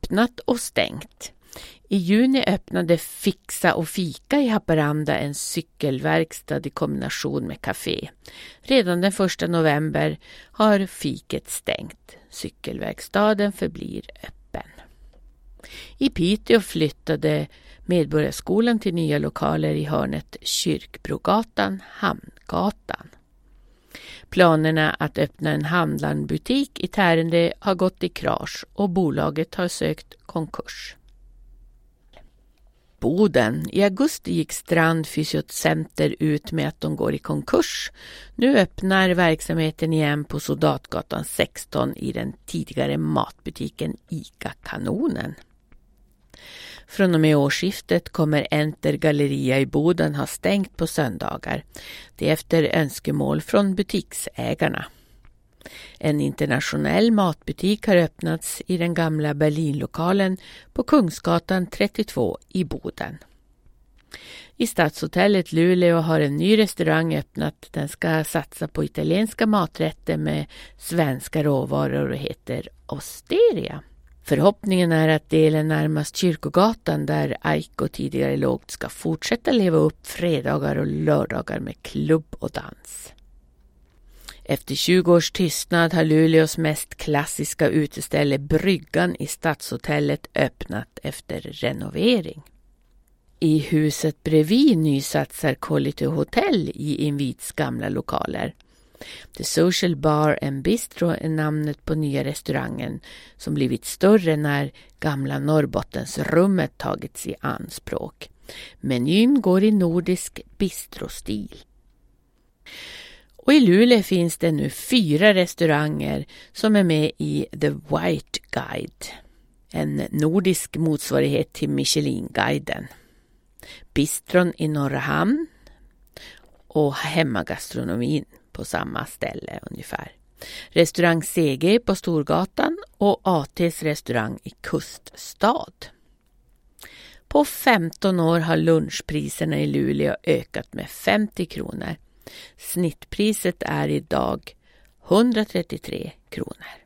öppnat och stängt. I juni öppnade Fixa och Fika i Haparanda en cykelverkstad i kombination med café. Redan den 1 november har fiket stängt. Cykelverkstaden förblir öppen. I Piteå flyttade Medborgarskolan till nya lokaler i hörnet Kyrkbrogatan, Hamngatan. Planerna att öppna en handlarbutik i Tärendö har gått i krasch och bolaget har sökt konkurs. Boden. I augusti gick Strand Fysiocenter ut med att de går i konkurs. Nu öppnar verksamheten igen på Soldatgatan 16 i den tidigare matbutiken ICA-kanonen. Från och med årsskiftet kommer Enter Galleria i Boden ha stängt på söndagar. Det är efter önskemål från butiksägarna. En internationell matbutik har öppnats i den gamla Berlinlokalen på Kungsgatan 32 i Boden. I Stadshotellet Luleå har en ny restaurang öppnat. Den ska satsa på italienska maträtter med svenska råvaror och heter Osteria. Förhoppningen är att delen närmast Kyrkogatan där Aiko tidigare lågt ska fortsätta leva upp fredagar och lördagar med klubb och dans. Efter 20 års tystnad har Luleås mest klassiska uteställe Bryggan i Stadshotellet öppnat efter renovering. I huset bredvid nysatsar Quality Hotel i Invits gamla lokaler. The Social Bar and Bistro är namnet på nya restaurangen som blivit större när gamla Norrbottensrummet tagits i anspråk. Menyn går i nordisk bistrostil. Och i Luleå finns det nu 4 restauranger som är med i The White Guide, en nordisk motsvarighet till Michelin-guiden. Bistron i Norra Hamn och hemmagastronomin på samma ställe ungefär. Restaurang CG på Storgatan och ATs restaurang i Kuststad. På 15 år har lunchpriserna i Luleå ökat med 50 kronor. Snittpriset är idag 133 kronor.